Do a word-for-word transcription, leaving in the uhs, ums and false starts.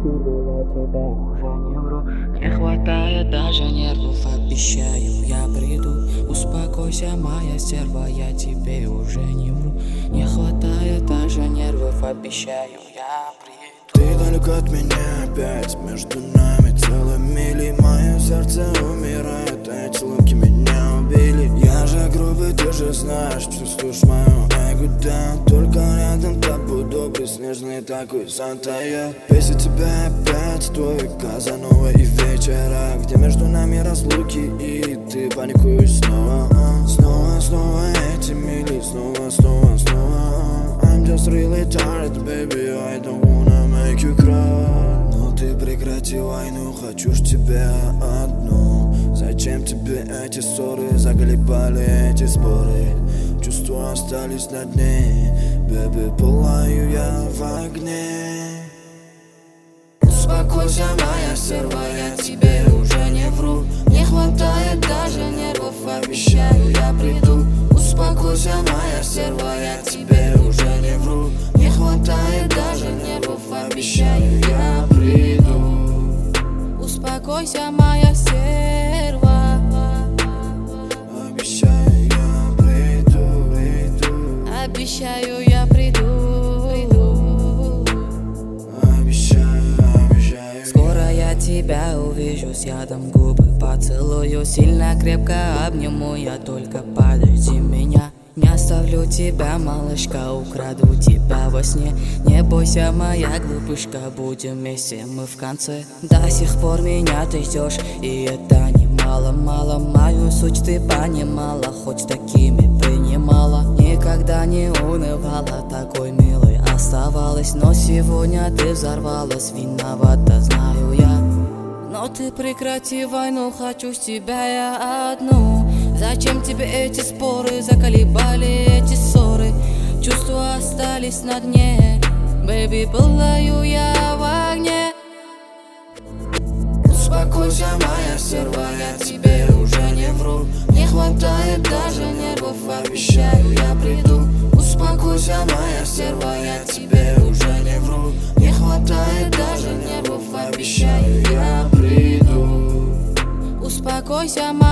стерва, я тебе уже не вру. Не хватает даже нервов, обещаю, я приду. Успокойся, моя стерва, я тебе уже не вру. Не хватает даже нервов, обещаю, я приду. Ты далеко от меня опять, между нами целая мили. Мое сердце умирает, эти луки меня убили. Я же грубый, ты же знаешь, чувствуешь мою эго, да. Только рядом тобой добрый, снежный такой Санта я. Бесит тебя опять твой Казанова и вечера, где между нами разлуки и ты паникуешь снова. Снова, снова эти мили, снова, снова, снова. I'm just really tired, baby, I don't wanna make you cry. Но ты прекрати войну, хочу ж тебя одну. Зачем тебе эти ссоры, заколебали эти споры? Чувства остались на дне, baby, пылаю я в огне. Успокойся, моя стерва, я тебе уже не вру. Не хватает даже нервов, обещаю, я приду. Успокойся, моя стерва, я тебе уже не вру. Не хватает даже нервов, обещаю, я приду. Успокойся, моя стерва, Обещаю, я приду, приду. обещаю, я приду, приду. Обещаю, обещаю. Скоро я тебя увижу, с ядом губы поцелую. Сильно крепко обниму, я только подожди меня. Не оставлю тебя, малышка, украду тебя во сне. Не бойся, моя глупышка, будем вместе мы в конце. До сих пор меня ты ждешь, и это немало-мало. Мою суть ты понимала, хоть такими принимала. Никогда не унывала, такой милой оставалась. Но сегодня ты взорвалась, виновата, знаю я. Но ты прекрати войну, хочу с тебя я одну. Зачем тебе эти споры, заколебали эти ссоры? Чувства остались на дне, baby, пылаю я в огне. Успокойся, моя стерва, я тебе уже не вру. Не хватает даже нервов, обещаю, я приду. Успокойся, моя стерва, я тебе уже не вру. Не хватает даже нервов, обещаю, я приду. Успокойся, моя